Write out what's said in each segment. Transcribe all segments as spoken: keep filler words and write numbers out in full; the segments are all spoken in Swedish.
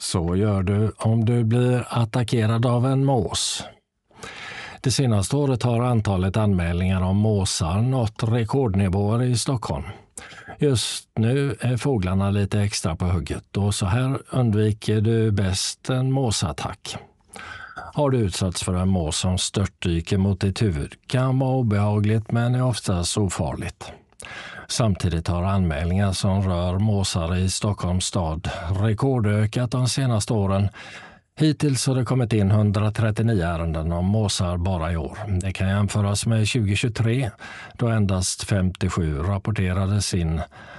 Så gör du om du blir attackerad av en mås. Det senaste året har antalet anmälningar om måsar nått rekordnivåer i Stockholm. Just nu är fåglarna lite extra på hugget och så här undviker du bäst en måsattack. Har du utsatts för en mås som störtdyker mot ditt huvud kan vara obehagligt men är oftast ofarligt. Samtidigt har anmälningar som rör måsar i Stockholms stad rekordökat de senaste åren. Hittills har det kommit in hundratrettionio ärenden om måsar bara i år. Det kan jämföras med tjugohundratjugotre då endast femtiosju rapporterades in.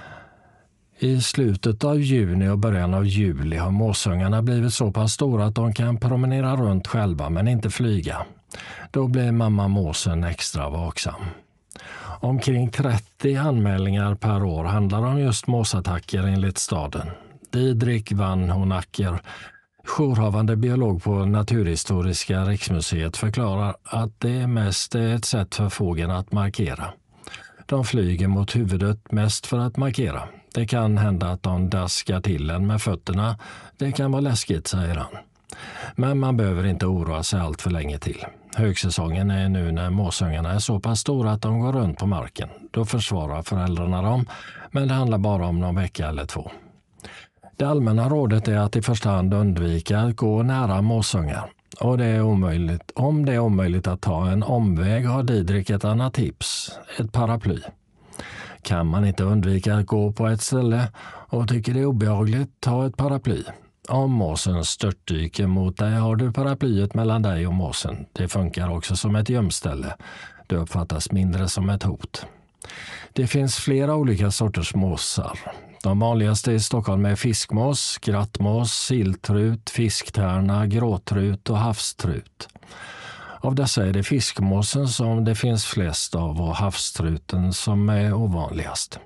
I slutet av juni och början av juli har måsungarna blivit så pass stora att de kan promenera runt själva men inte flyga. Då blir mamma måsen extra vaksam. Omkring trettio anmälningar per år handlar om just måsattacker enligt staden. Didrik van Honacker, jourhavande biolog på Naturhistoriska riksmuseet, förklarar att det mest är ett sätt för fågeln att markera. De flyger mot huvudet mest för att markera. Det kan hända att de daskar till en med fötterna. Det kan vara läskigt, säger han. Men man behöver inte oroa sig allt för länge till. Högsäsongen är nu när måsungarna är så pass stora att de går runt på marken. Då försvarar föräldrarna dem, men det handlar bara om någon vecka eller två. Det allmänna rådet är att i första hand undvika att gå nära måsungar. Och det är omöjligt. Om det är omöjligt att ta en omväg har Didrik ett annat tips, ett paraply. Kan man inte undvika att gå på ett ställe och tycker det är obehagligt, ta ett paraply. Om måsen störtdyker mot dig har du paraplyet mellan dig och måsen. Det funkar också som ett gömställe. Det uppfattas mindre som ett hot. Det finns flera olika sorters måsar. De vanligaste i Stockholm är fiskmås, skrattmås, siltrut, fisktärna, gråtrut och havstrut. Av dessa är det fiskmåsen som det finns flest av och havstruten som är ovanligast.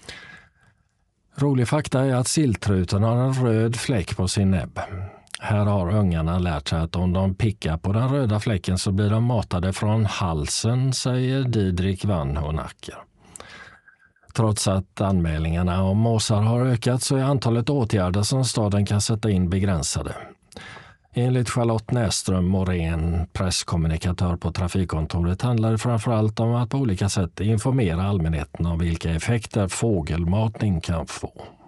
Rolig fakta är att siltruten har en röd fläck på sin näbb. Här har ungarna lärt sig att om de pickar på den röda fläcken så blir de matade från halsen, säger Didrik van Honacker. Trots att anmälningarna om måsar har ökat så är antalet åtgärder som staden kan sätta in begränsade. Enligt Charlotte Näström Morén, presskommunikatör på trafikkontoret, handlar det framförallt om att på olika sätt informera allmänheten om vilka effekter fågelmatning kan få.